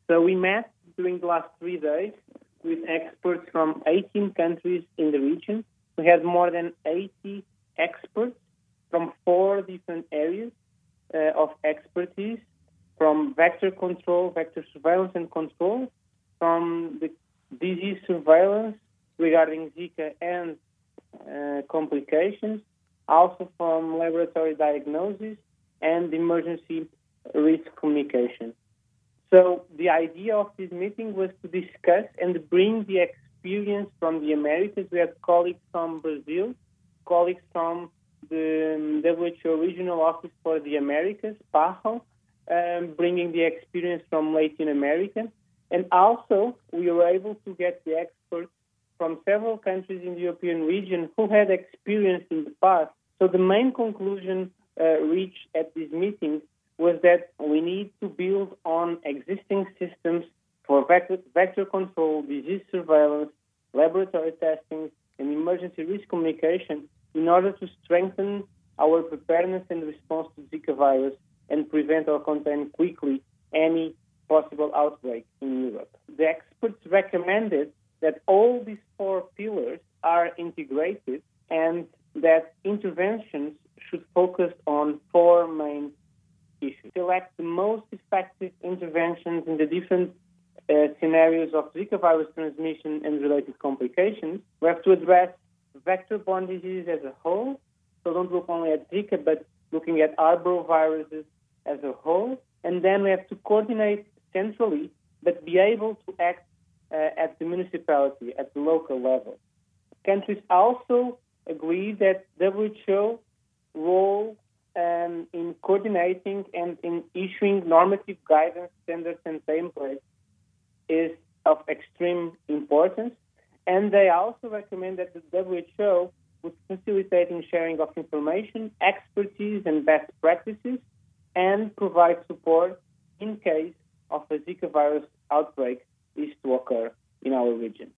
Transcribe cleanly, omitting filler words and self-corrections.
So we met during the last 3 days with experts from 18 countries in the region. We had more than 80 experts from 4 different areas of expertise, from vector control, vector surveillance and control, from the disease surveillance regarding Zika and complications, also from laboratory diagnosis and emergency risk communication. So the idea of this meeting was to discuss and bring the experience from the Americas. We had colleagues from Brazil, colleagues from the WHO Regional Office for the Americas, PAHO, bringing the experience from Latin America. And also, we were able to get the experts from several countries in the European region who had experience in the past. So the main conclusion reached at this meeting was that we need to build on existing systems for vector control, disease surveillance, laboratory testing, and emergency risk communication in order to strengthen our preparedness and response to Zika virus and prevent or contain quickly any possible outbreak in Europe. The experts recommended that all these 4 pillars are integrated and that interventions should focus on 4 main issues. Select the most effective interventions in the different scenarios of Zika virus transmission and related complications. We have to address vector-borne disease as a whole, so don't look only at Zika, but looking at arboviruses as a whole. And then we have to coordinate centrally, but be able to act at the municipality, at the local level. Countries also agree that WHO role in coordinating and in issuing normative guidance, standards, and templates is of extreme importance. And they also recommend that the WHO would facilitate in sharing of information, expertise, and best practices, and provide support in case of a Zika virus outbreak is to occur in our region.